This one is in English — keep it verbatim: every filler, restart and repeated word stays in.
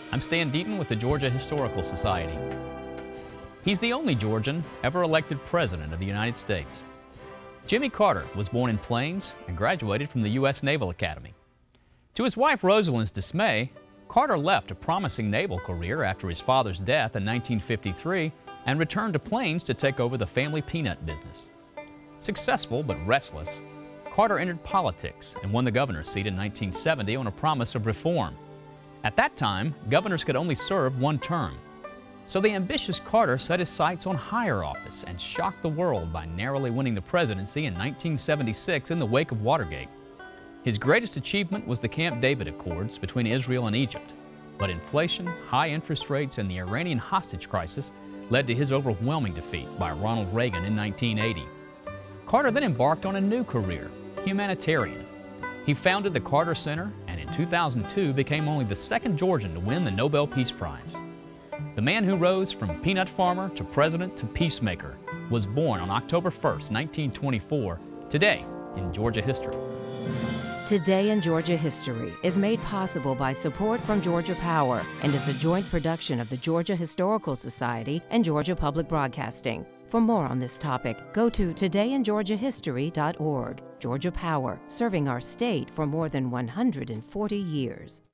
I'm Stan Deaton with the Georgia Historical Society. He's the only Georgian ever elected President of the United States. Jimmy Carter was born in Plains and graduated from the U S Naval Academy. To his wife Rosalind's dismay, Carter left a promising naval career after his father's death in nineteen fifty-three and returned to Plains to take over the family peanut business. Successful but restless, Carter entered politics and won the governor's seat in nineteen seventy on a promise of reform. At that time, governors could only serve one term. So the ambitious Carter set his sights on higher office and shocked the world by narrowly winning the presidency in nineteen seventy-six in the wake of Watergate. His greatest achievement was the Camp David Accords between Israel and Egypt. But inflation, high interest rates, and the Iranian hostage crisis led to his overwhelming defeat by Ronald Reagan in nineteen eighty. Carter then embarked on a new career, humanitarian. He founded the Carter Center and in two thousand two became only the second Georgian to win the Nobel Peace Prize. The man who rose from peanut farmer to president to peacemaker was born on October first, nineteen twenty-four, today in Georgia history. Today in Georgia History is made possible by support from Georgia Power and is a joint production of the Georgia Historical Society and Georgia Public Broadcasting. For more on this topic, go to today in georgia history dot org. Georgia Power, serving our state for more than one hundred forty years.